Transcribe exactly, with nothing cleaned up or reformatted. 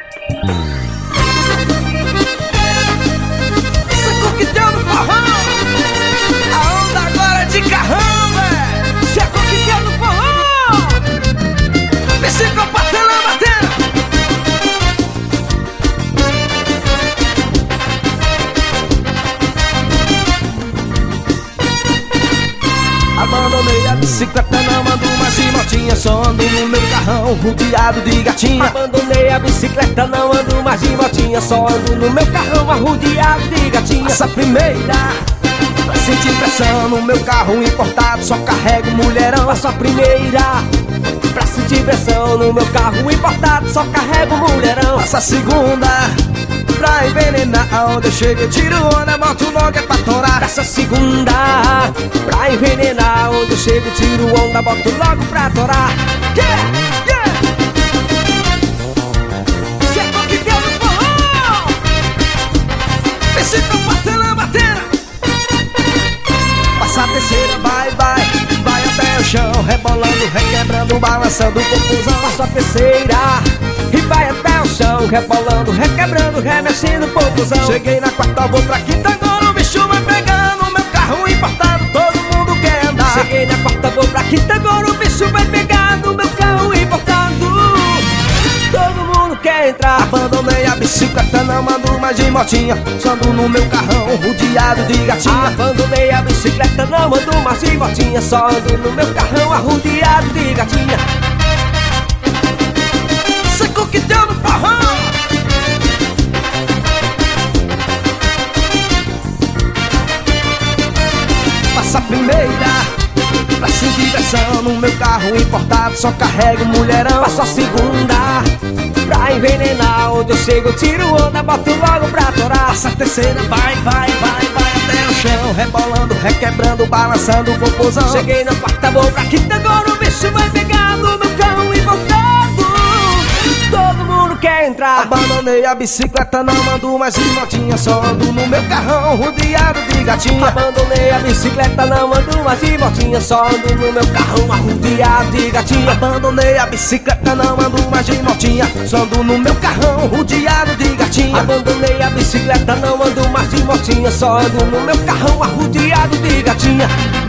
Essa coquetel no forró, a onda agora é de carrão, velho. Isso é coquetel no forró, psicopata na batendo. Abandonei a bicicleta, não ando mais de motinha, só ando no meu carrão rodeado de gatinha. Abandonei a bicicleta, não ando mais de motinha, só ando no meu carrão arrodeado de gatinha. Essa primeira, pra sentir pressão no meu carro importado, só carrego mulherão. Essa primeira, pra sentir pressão no meu carro importado, só carrego mulherão. Essa segunda, pra envenenar, aonde eu chego eu tiro onda, boto logo é pra torar. Essa segunda, pra envenenar, onde eu chego eu tiro onda, boto logo pra torar. Yeah, yeah. Cê é coquetel no forró, psicopata na batera. Passa a terceira, vai, vai, vai até o chão, rebolando, requebrando, balançando o popozão. Passa a terceira e vai até o chão, rebolando, requebrando, remexendo o popozão. Cheguei na quarta, vou pra quinta, agora o bicho vai pegando. Meu carro importado, todo mundo quer andar. Cheguei na quarta, vou pra quinta, agora o bicho vai pegando. Meu carro importado, todo mundo quer entrar. Abandonei a bicicleta, não ando mais de motinha, só ando no meu carrão rodeado de gatinha. Abandonei a bicicleta, não ando mais de motinha, só ando no meu carrão arrodeado de gatinha. Cê coquetel no forró, passa a primeira, pra sentir pressão no meu carro importado, só carrego mulherão. Passa a segunda, pra envenenar, onde eu chego eu tiro onda, boto logo pra torar. Passa a terceira, vai, vai, vai, vai até o chão, rebolando, requebrando, balançando o popozão. Cheguei na quarta, vou pra quinta, agora o bicho vai pegar no meu carro importado. Todo mundo quer entrar. Abandonei a bicicleta, não ando mais de motinha, só ando no meu carrão rodeado de gatinha. Abandonei a bicicleta, não ando mais de motinha, só ando no meu carrão rodeado de gatinha. Abandonei a bicicleta, não ando mais de motinha, só ando no meu carrão rodeado de gatinha. Abandonei a bicicleta, não ando mais de motinha, só ando no meu carrão rodeado de gatinha.